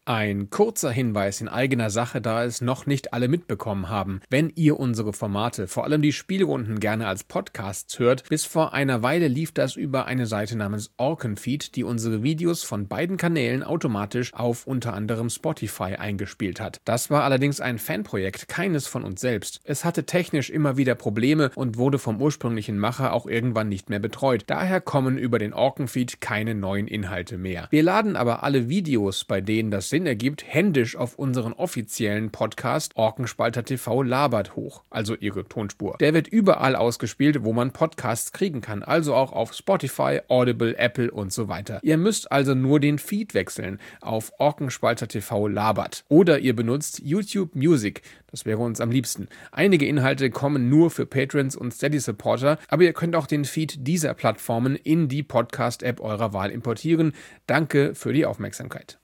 Ein kurzer Hinweis in eigener Sache, da es noch nicht alle mitbekommen haben. Wenn ihr unsere Formate, vor allem die Spielrunden, gerne als Podcasts hört, bis vor einer Weile lief das über eine Seite namens Orkenfeed, die unsere Videos von beiden Kanälen automatisch auf unter anderem Spotify eingespielt hat. Das war allerdings ein Fanprojekt, keines von uns selbst. Es hatte technisch immer wieder Probleme und wurde vom ursprünglichen Macher auch irgendwann nicht mehr betreut. Daher kommen über den Orkenfeed keine neuen Inhalte mehr. Wir laden aber alle Videos, bei denen das Sinn ergibt, händisch auf unseren offiziellen Podcast Orkenspalter TV labert hoch, also ihre Tonspur. Der wird überall ausgespielt, wo man Podcasts kriegen kann, also auch auf Spotify, Audible, Apple und so weiter. Ihr müsst also nur den Feed wechseln auf Orkenspalter TV labert. Oder ihr benutzt YouTube Music, das wäre uns am liebsten. Einige Inhalte kommen nur für Patrons und Steady-Supporter, aber ihr könnt auch den Feed dieser Plattformen in die Podcast-App eurer Wahl importieren. Danke für die Aufmerksamkeit.